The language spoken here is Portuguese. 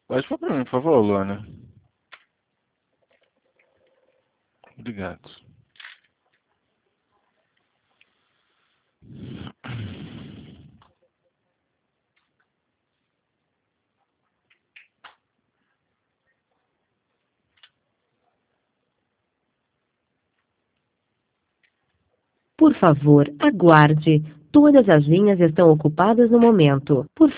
Pode pôr pra mim, por favor, Luana. Obrigado. Por favor, aguarde. Todas as linhas estão ocupadas no momento. Por